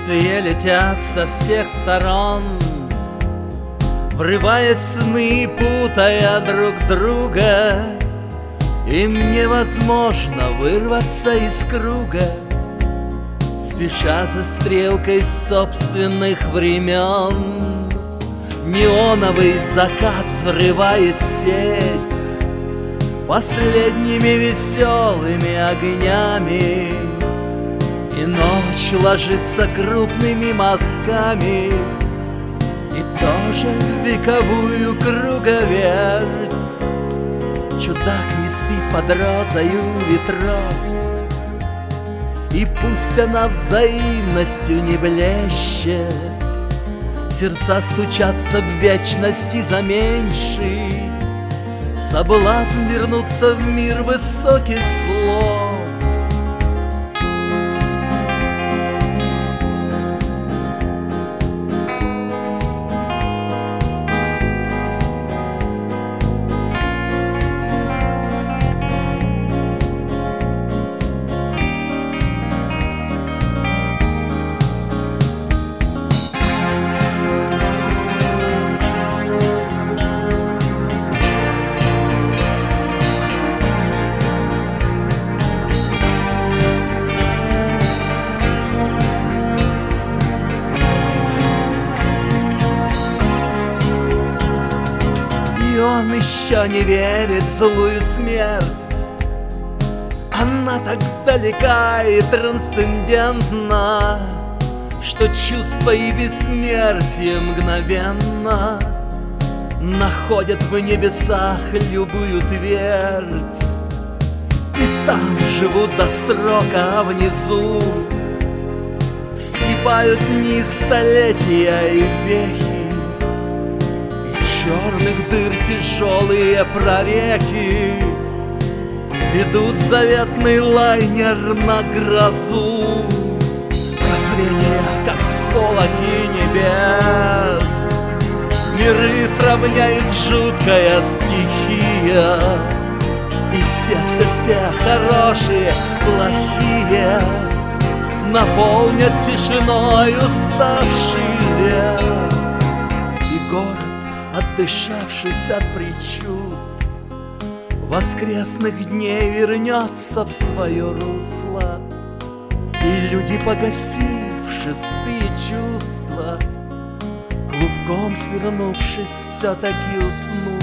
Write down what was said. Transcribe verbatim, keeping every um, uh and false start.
Предчувствия летят со всех сторон, врывая сны, путая друг друга. Им невозможно вырваться из круга, спеша за стрелкой собственных времен. Неоновый закат взрывает сеть последними веселыми огнями, и ночь ложится крупными мазками, и тоже в вековую круговерть. Чудак не спит под розою ветров, и пусть она взаимностью не блещет, сердца стучатся в вечности за меньший. Соблазн вернуться в мир высоких слов. И он еще не верит в злую смерть. Она так далека и трансцендентна, что чувство и бессмертие мгновенно находят в небесах любую твердь. И там живут до срока, а внизу скипают дни, столетия и вехи. Черных дыр тяжелые прореки ведут заветный лайнер на грозу. Прозрение, как с полоки небес, миры сравняет жуткая стихия, и сердце все хорошие, плохие наполнят тишиной уставший лес. И город, отдышавшись от причуд, воскресных дней вернется в свое русло, и люди, погасив шестые чувства, клубком свернувшись, все-таки уснут.